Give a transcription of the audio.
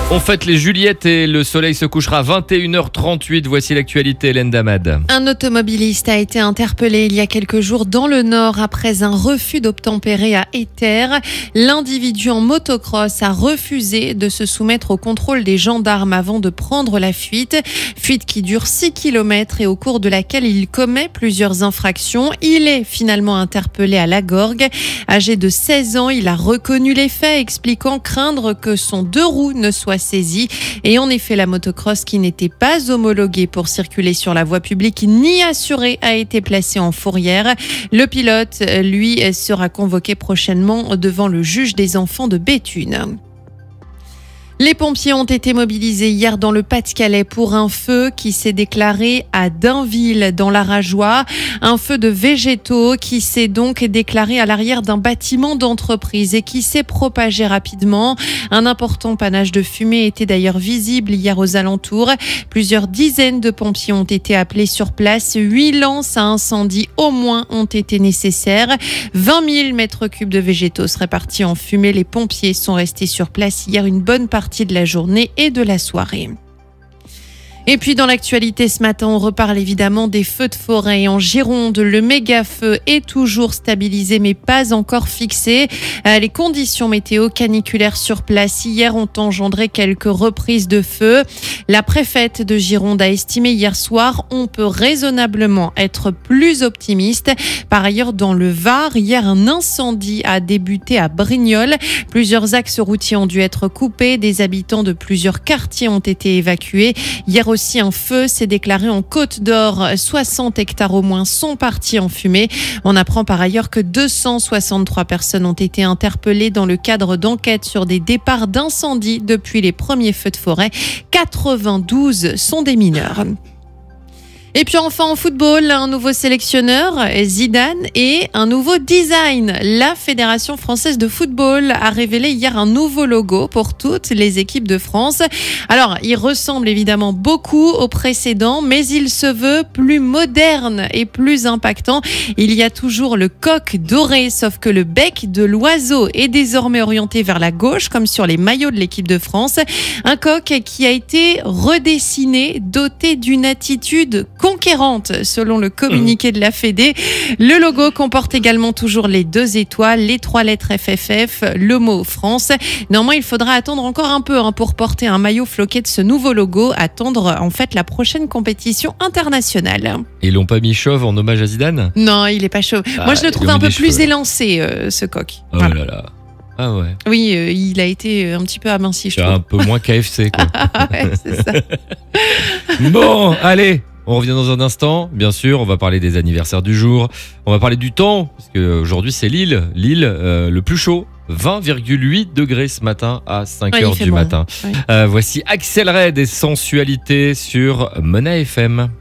On fête les Juliettes et le soleil se couchera à 21h38. Voici l'actualité, Hélène Damad. Un automobiliste a été interpellé il y a quelques jours dans le Nord après un refus d'obtempérer à Éter. L'individu en motocross a refusé de se soumettre au contrôle des gendarmes avant de prendre la fuite. Fuite qui dure 6 km et au cours de laquelle il commet plusieurs infractions. Il est finalement interpellé à Lagorgue. Âgé de 16 ans, il a reconnu les faits, expliquant craindre que son deux roues ne soient saisi. Et en effet, la motocross qui n'était pas homologuée pour circuler sur la voie publique ni assurée a été placée en fourrière. Le pilote, lui, sera convoqué prochainement devant le juge des enfants de Béthune. Les pompiers ont été mobilisés hier dans le Pas-de-Calais pour un feu qui s'est déclaré à Dainville dans l'Arajois. Un feu de végétaux qui s'est donc déclaré à l'arrière d'un bâtiment d'entreprise et qui s'est propagé rapidement. Un important panache de fumée était d'ailleurs visible hier aux alentours. Plusieurs dizaines de pompiers ont été appelés sur place. 8 lances à incendie au moins ont été nécessaires. 20 000 mètres cubes de végétaux seraient partis en fumée. Les pompiers sont restés sur place hier une bonne partie de la journée et de la soirée. Et puis dans l'actualité ce matin, on reparle évidemment des feux de forêt en Gironde. Le méga-feu est toujours stabilisé mais pas encore fixé. Les conditions météo caniculaires sur place hier ont engendré quelques reprises de feu. La préfète de Gironde a estimé hier soir, on peut raisonnablement être plus optimiste. Par ailleurs, dans le Var, hier un incendie a débuté à Brignoles. Plusieurs axes routiers ont dû être coupés. Des habitants de plusieurs quartiers ont été évacués. Hier aussi, un feu s'est déclaré en Côte d'Or. 60 hectares au moins sont partis en fumée. On apprend par ailleurs que 263 personnes ont été interpellées dans le cadre d'enquêtes sur des départs d'incendie depuis les premiers feux de forêt. 92 sont des mineurs. Et puis enfin en football, un nouveau sélectionneur, Zidane, et un nouveau design. La Fédération française de football a révélé hier un nouveau logo pour toutes les équipes de France. Alors, il ressemble évidemment beaucoup au précédent, mais il se veut plus moderne et plus impactant. Il y a toujours le coq doré, sauf que le bec de l'oiseau est désormais orienté vers la gauche, comme sur les maillots de l'équipe de France. Un coq qui a été redessiné, doté d'une attitude conquérante, selon le communiqué de la Fédé. Le logo comporte également toujours les 2 étoiles, les 3 lettres FFF, le mot France. Néanmoins, il faudra attendre encore un peu pour porter un maillot floqué de ce nouveau logo, attendre en fait la prochaine compétition internationale. Et ils l'ont pas mis chauve en hommage à Zidane ? Non, il est pas chauve. Moi, je le trouve un peu plus élancé, ce coq. Oh voilà. là là. Ah ouais. Oui, il a été un petit peu aminci, je C'est trouve. un peu moins KFC, quoi. Ouais, c'est ça. Bon, allez, on revient dans un instant. Bien sûr, on va parler des anniversaires du jour. On va parler du temps, parce qu'aujourd'hui, c'est Lille. Lille, le plus chaud. 20,8 degrés ce matin à 5h du matin. Oui. Voici Axel Red et Sensualité sur Mona FM.